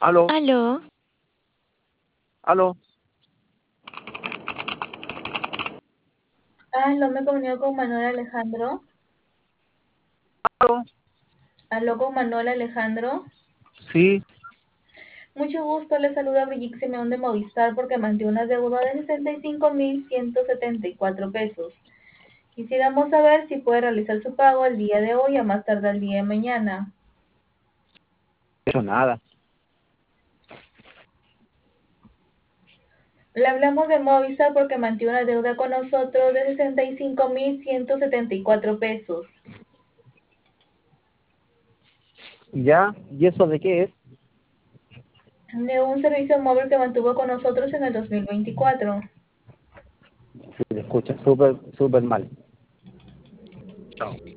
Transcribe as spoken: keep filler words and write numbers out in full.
Aló, Aló, aló, Ah, no me comunico con Manuel Alejandro. aló. Hablo con Manuel Alejandro. Sí, Mucho gusto, le saluda Brigitte Simeón de Movistar porque mantiene una deuda de sesenta y cinco mil ciento setenta y cuatro pesos. Quisiéramos saber si puede realizar su pago el día de hoy a más tardar el día de mañana. no he hecho nada. Le hablamos de Movistar porque mantiene una deuda con nosotros de sesenta y cinco mil ciento setenta y cuatro pesos. ¿Ya? ¿Y eso de qué es? De un servicio móvil que mantuvo con nosotros en el dos mil veinticuatro. Se escucha súper, súper mal. Chao.